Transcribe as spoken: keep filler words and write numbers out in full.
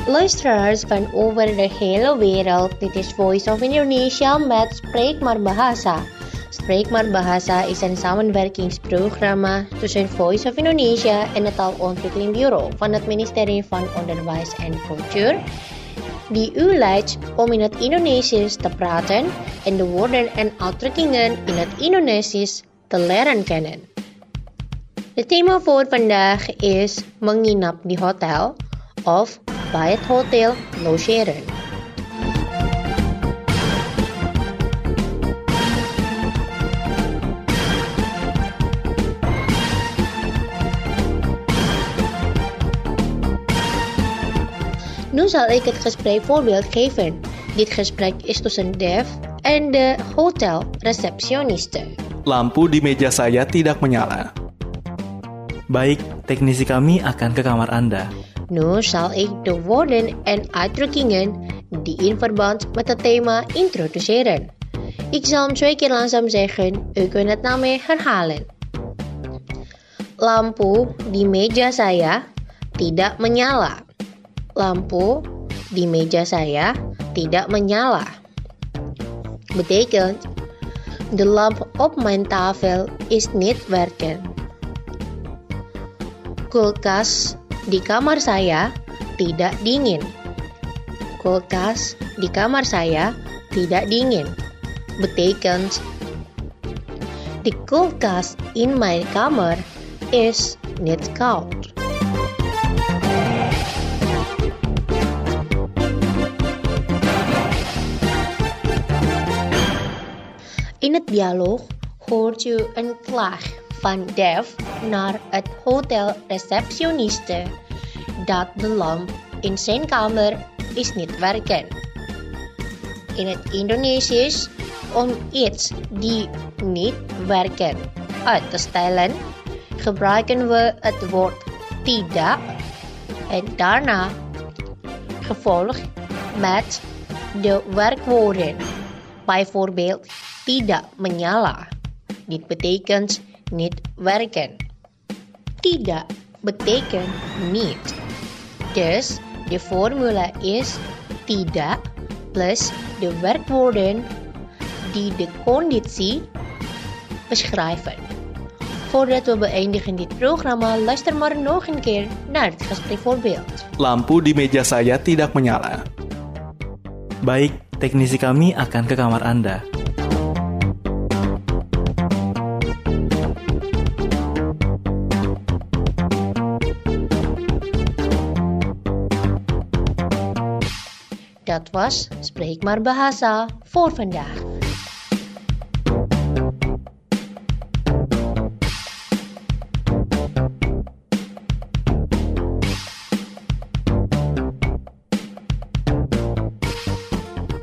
Luisteraars van over de hele wereld, dit is Voice of Indonesia met Spreek maar Bahasa. Spreek maar Bahasa is een samenwerkingsprogramma tussen Voice of Indonesia en het Taalontwikkelingbureau van het ministerie van Onderwijs en Cultuur, die u leidt om in het Indonesisch te praten en de woorden en uitdrukkingen in het Indonesisch te leren kennen. Het thema voor vandaag is menginap di hotel of bij het hotel logeren. Nu zal ik het gesprek voorbeeld geven. Dit gesprek is tussen Dev en de hotelreceptioniste. Lampu di meja saya tidak menyala. Baik, teknisi kami akan ke kamar Anda. Nu zal ik de woorden en uitdrukkingen die in verband met het thema introduceren. Ik zal hem twee keer langzaam zeggen, u kunt het na mij herhalen. Lampu di meja saya tidak menyala. Lampu di meja saya tidak menyala. Betekent, de lamp op mijn tafel is niet werken. Kulkas di kamar saya tidak dingin. Kulkas di kamar saya tidak dingin. Betekent, the kulkas in my kamer is niet koud. In het dialoog hoort u een klaag van Dev naar het hotelreceptioniste dat de lamp in zijn kamer is niet werken. In het Indonesisch, om iets die niet werken uit te stellen, gebruiken we het woord tidak en daarna gevolgd met de werkwoorden. Bijvoorbeeld tidak menyala. Dit betekent niet werken. Tidak betekent niet. Dus de formule is tidak plus de werkwoorden die de conditie beschrijven. Voordat we beëindigen dit programma, luister maar nog een keer naar het gesprekvoorbeeld. Lampu di meja saya tidak menyala. Baik, teknisi kami akan ke kamar Anda. Dat was Spreek maar Bahasa voor vandaag.